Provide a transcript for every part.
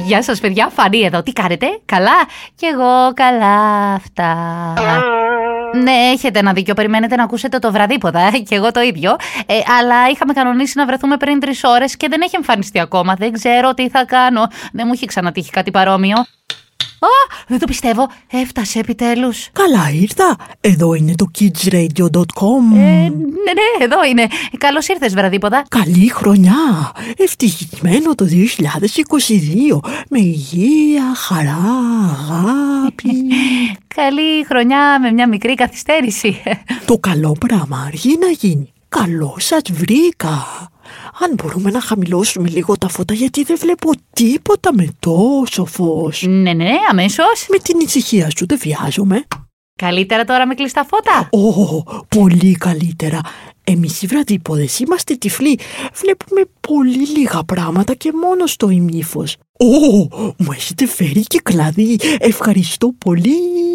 Γεια σας παιδιά, Φανή εδώ. Τι κάνετε, καλά? Κι εγώ καλά αυτά. Ναι, έχετε ένα δίκιο. Περιμένετε να ακούσετε το βραδίποδα. Και εγώ το ίδιο. Αλλά είχαμε κανονίσει να βρεθούμε πριν 3 ώρες και δεν έχει εμφανιστεί ακόμα. Δεν ξέρω τι θα κάνω. Δεν μου έχει ξανατύχει κάτι παρόμοιο. Δεν το πιστεύω. Έφτασε επιτέλους. Καλά ήρθα. Εδώ είναι το kidsradio.com. Ναι, εδώ είναι. Καλώς ήρθες βραδίποδα. Καλή χρονιά. Ευτυχισμένο το 2022. Με υγεία, χαρά, αγάπη. Καλή χρονιά με μια μικρή καθυστέρηση. Το καλό πράγμα αργεί να γίνει. Καλώς σας βρήκα. Αν μπορούμε να χαμηλώσουμε λίγο τα φώτα, γιατί δεν βλέπω τίποτα με τόσο φως. Ναι, αμέσως. Με την ησυχία σου δεν βιάζομαι. Καλύτερα τώρα με κλειστά φώτα. Πολύ καλύτερα. Εμείς οι βραδίποδες είμαστε τυφλοί. Βλέπουμε πολύ λίγα πράγματα και μόνο στο ημίφος. Μου έχετε φέρει και κλαδί. Ευχαριστώ πολύ.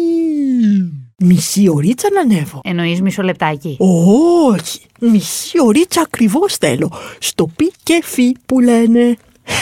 Μισή ωρίτσα να ανέβω. Εννοείς μισό λεπτάκι? Όχι, μισή ωρίτσα ακριβώς θέλω. Στο πι και φι που λένε.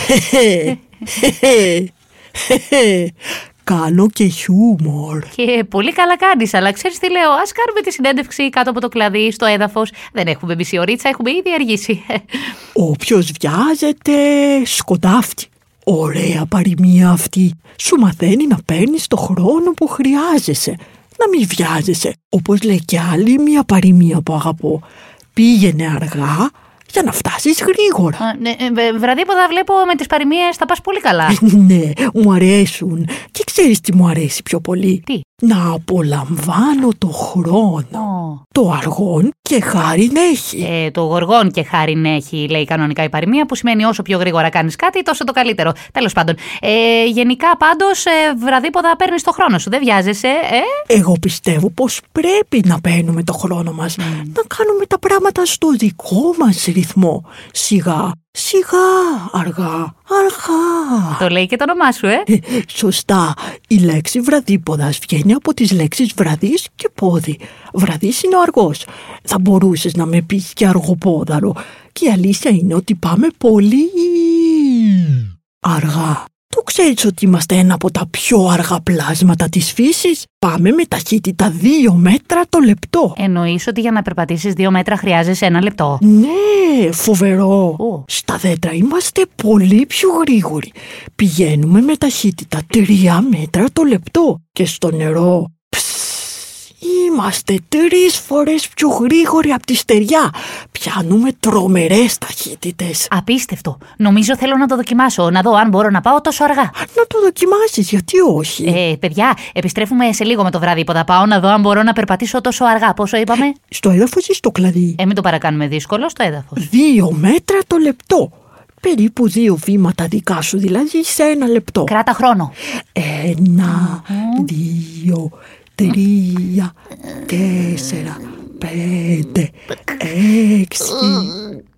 Κάνω και χιούμορ. Και πολύ καλά κάνεις, αλλά ξέρεις τι λέω? Ας κάνουμε τη συνέντευξη κάτω από το κλαδί, στο έδαφος. Δεν έχουμε μισή ωρίτσα, έχουμε ήδη αργήσει. Όποιος βιάζεται σκοντάφτει. Ωραία παροιμία αυτή. Σου μαθαίνει να παίρνεις το χρόνο που χρειάζεσαι. Να μην βιάζεσαι. Όπως λέει και άλλη μια παροιμία που αγαπώ. Πήγαινε αργά για να φτάσεις γρήγορα. Βραδίποδα βλέπω με τις παροιμίες θα πας πολύ καλά. Ναι, μου αρέσουν. Και ξέρεις τι μου αρέσει πιο πολύ? Τι? Να απολαμβάνω το χρόνο. Το αργόν και χάριν έχει. Το γοργόν και χάριν έχει, λέει κανονικά η παροιμία, που σημαίνει όσο πιο γρήγορα κάνεις κάτι, τόσο το καλύτερο. Τέλος πάντων. Γενικά πάντως, βραδίποδα παίρνεις το χρόνο σου, δεν βιάζεσαι, Εγώ πιστεύω πως πρέπει να παίρνουμε το χρόνο μας. Να κάνουμε τα πράγματα στο δικό μας ρυθμό. Σιγά, αργά. Το λέει και το όνομά σου, Σωστά. Η λέξη βραδίποδας βγαίνει από τις λέξεις βραδείς και πόδι. Βραδείς είναι ο αργός. Θα μπορούσες να με πεις και αργοπόδαρο. Και η αλήθεια είναι ότι πάμε πολύ αργά. Το ξέρεις ότι είμαστε ένα από τα πιο αργά πλάσματα της φύσης? Πάμε με ταχύτητα 2 μέτρα το λεπτό. Εννοείς ότι για να περπατήσεις 2 μέτρα χρειάζεσαι 1 λεπτό? Ναι, φοβερό. Στα δέντρα είμαστε πολύ πιο γρήγοροι. Πηγαίνουμε με ταχύτητα 3 μέτρα το λεπτό. Και στο νερό είμαστε 3 φορές πιο γρήγοροι από τη στεριά. Πιάνουμε τρομερές ταχύτητες. Απίστευτο. Νομίζω θέλω να το δοκιμάσω, να δω αν μπορώ να πάω τόσο αργά. Να το δοκιμάσεις, γιατί όχι? Παιδιά, επιστρέφουμε σε λίγο με το βράδυποδα. Πάω να δω αν μπορώ να περπατήσω τόσο αργά. Πόσο είπαμε? Στο έδαφος ή στο κλαδί? Μην το παρακάνουμε δύσκολο, στο έδαφος. 2 μέτρα το λεπτό. Περίπου 2 βήματα δικά σου, δηλαδή σε 1 λεπτό. Κράτα χρόνο. 1, 2, 3, 4, 5, 6,